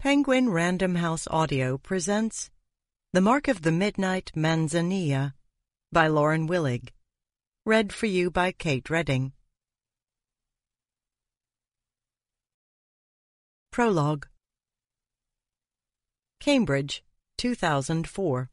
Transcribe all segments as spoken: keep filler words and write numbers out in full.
Penguin Random House Audio presents The Mark of the Midnight Manzanilla by Lauren Willig. Read for you by Kate Redding. Prologue. Cambridge, two thousand four.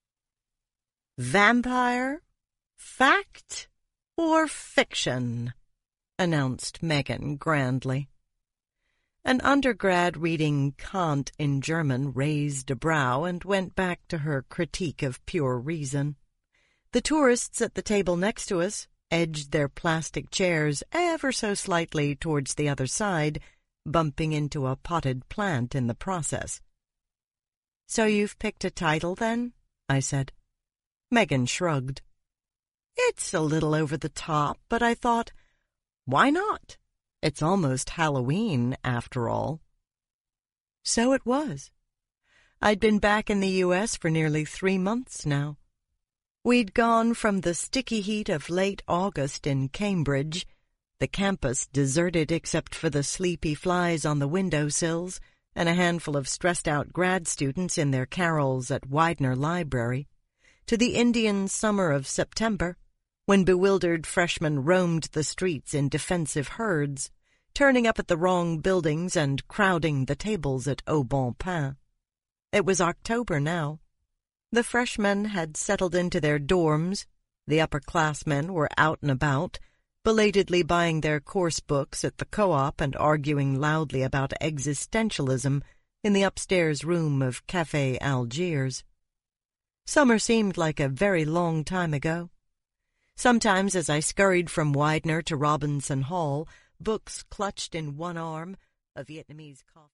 Vampire? Fact or fiction? Announced Megan grandly. An undergrad reading Kant in German raised a brow and went back to her critique of pure reason. The tourists at the table next to us edged their plastic chairs ever so slightly towards the other side, bumping into a potted plant in the process. "So you've picked a title, then?" I said. Megan shrugged. "It's a little over the top, but I thought, why not? It's almost Halloween, after all." So it was. I'd been back in the U S for nearly three months now. We'd gone from the sticky heat of late August in Cambridge, the campus deserted except for the sleepy flies on the windowsills and a handful of stressed-out grad students in their carols at Widener Library, to the Indian summer of September, when bewildered freshmen roamed the streets in defensive herds, turning up at the wrong buildings and crowding the tables at Au Bon Pain. It was October now. The freshmen had settled into their dorms, the upperclassmen were out and about, belatedly buying their course books at the co-op and arguing loudly about existentialism in the upstairs room of Café Algiers. Summer seemed like a very long time ago. Sometimes as I scurried from Widener to Robinson Hall, books clutched in one arm, a Vietnamese coffee